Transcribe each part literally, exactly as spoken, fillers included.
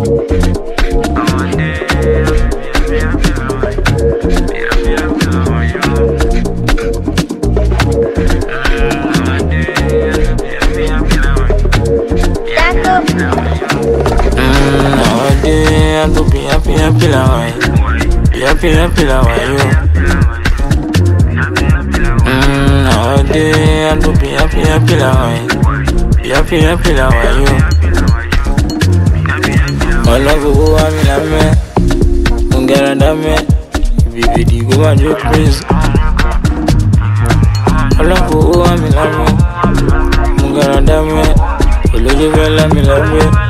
I go be happy, happy, la why? Be happy, happy, la why you? Mm, nowadays I go be happy, happy, la why? Be happy, happy, la why you? My love go a mi la me, don't get under me. Baby, di go and you crazy. My love go a mi la me, don't get under me. Olojo bella mi la me.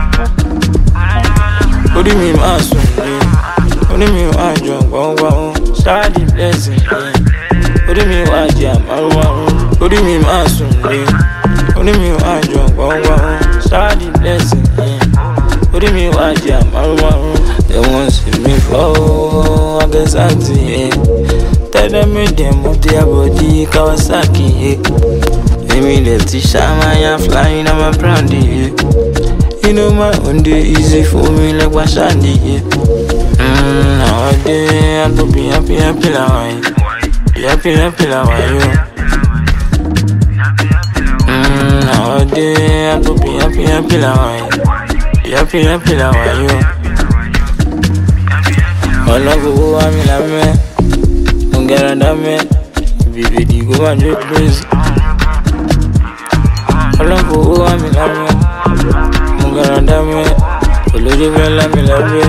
Odi mi ma sunle, odi mi wa jo gbogbon, start the blessing. Odi mi wa je amaruwa, odi mi ma sunle, odi mi wa jo gbogbon, start the blessing. Odi mi wa je amaruwa, they want see me fall, I guess I see. Tell them me them move their body, Kawasaki. Emi le ti shama ya flying, I'm a brandy. You know my own day easy for me like Washandi, yeah. Mm, nowadays I go be happy, happy, la why? Be happy, happy, la why you? Mm, nowadays I go be happy, happy, la why? Be happy, happy, la why you? All of you want me la me, don't get under me. Baby, di go and you crazy. All of you want me la me. Garanda me, olojo bella mi la me.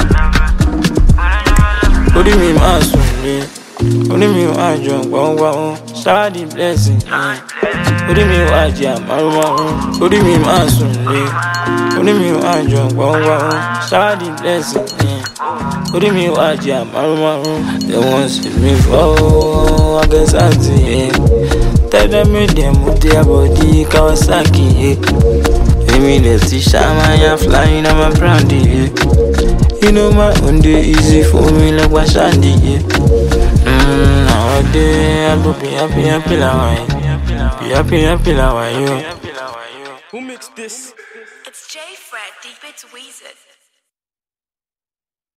Odi mi ma sunle, odi mi wa jo gbogbon, start the blessing. Odi mi wa je amaruwa, odi mi ma sunle, odi mi wa jo gbogbon, start the blessing. Odi mi wa je amaruwa, they want see me fall, I guess I see. Tell them me them move their body, Kawasaki. Emi le ti shama ya flying, I'm a brandy, yeah. You know my own day easy for me like Washandi, yeah. Mm, nowadays I go be happy, happy, la why? Be happy, happy, la why you? Who mixed this? It's J Fred, Deep It's Weezer.